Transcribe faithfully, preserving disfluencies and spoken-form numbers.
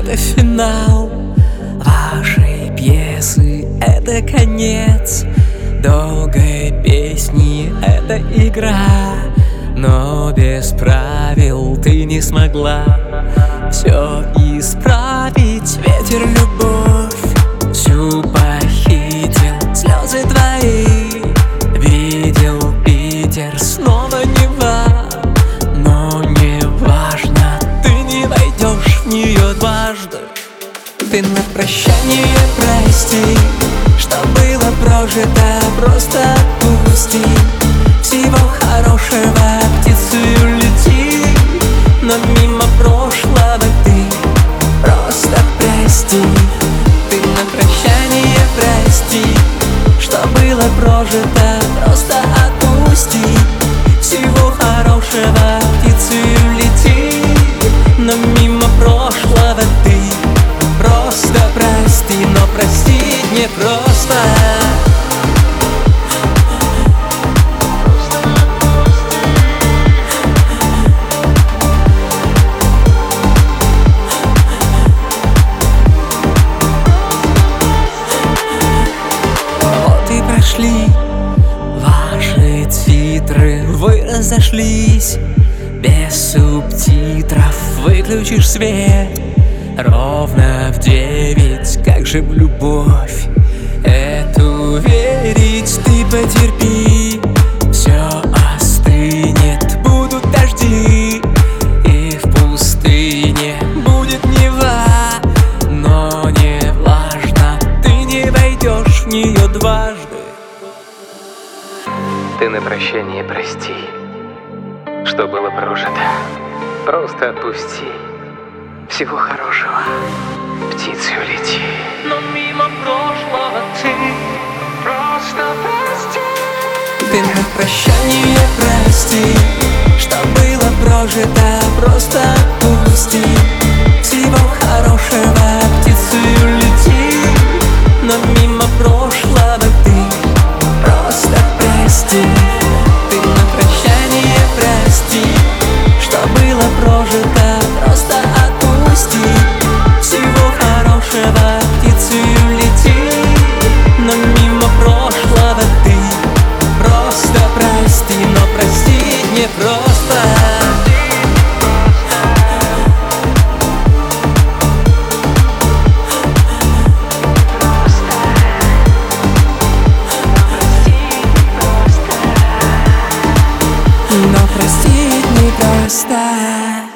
это финал вашей пьесы, это конец долгой песни, это игра. Но без правил ты не смогла все исправить. Ветер любовь всю похитил, слезы твои видел Питер, снова Нева. Но не важно, ты не войдешь в нее дважды. Ты на прощание прости, что было прожито, просто отпусти. Всего хорошего, птицею лети, но мимо прошлого ты просто прости. Ты на прощание прости, что было прожито, просто отпусти. Всего хорошего, птицею лети, но мимо прошлого ты просто прости. Но простить не просто. Прошли ваши титры, вы разошлись без субтитров. Выключишь свет ровно в девять. Как же в любовь эту верить? Ты потерпи, все остынет. Будут дожди и в пустыне будет Нева. Но не важно, ты не войдешь в нее дважды. Ты на прощание прости, что было прожито, просто отпусти. Всего хорошего, птицею лети, но мимо прошлого ты просто прости. Ты на прощание прости, что было прожито, просто отпусти. Всего хорошего, птицею лети, но мимо прошлого ты просто прости. Ты на прощание прости, что было прожито, просто отпусти. Всего хорошего, птицею лети, но мимо прошлого ты просто прости. Но простить не просто. Но простить непросто.